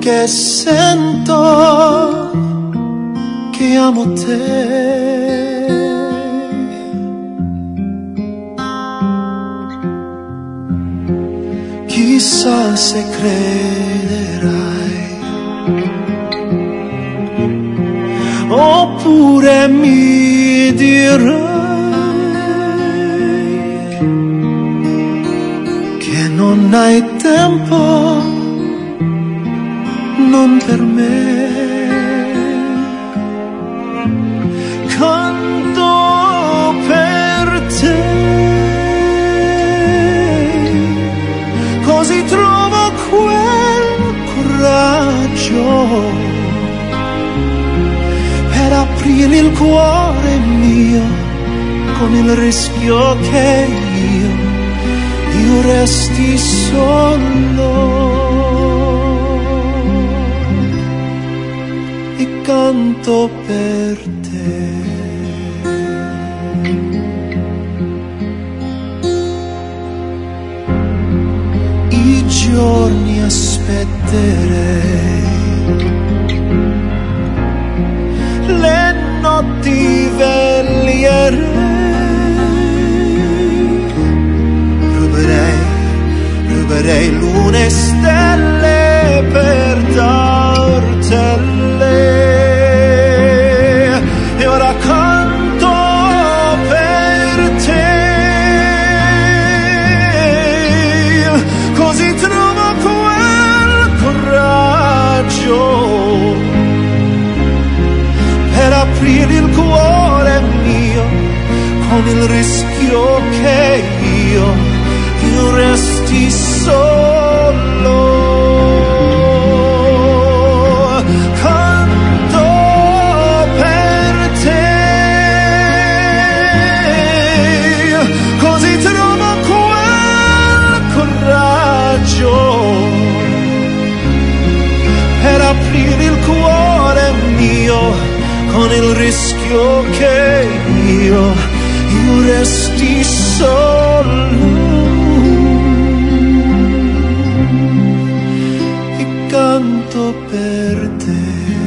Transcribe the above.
che sento che amo te. Chissà se crederai, oppure mi dirai che non hai tempo, non per me. Canto per te, così trovo quel coraggio per aprire il cuore mio, con il rischio che io resti solo e canto per te. I giorni aspetterei, le notti veglierei, ruberei lune e stelle per dartele. E ora canto per te, così trovo quel coraggio per aprire il cuore mio, con il rischio che io resti solo. Canto per te, così trovo quel coraggio per aprire il cuore mio, con il rischio che io resti solo e canto per te.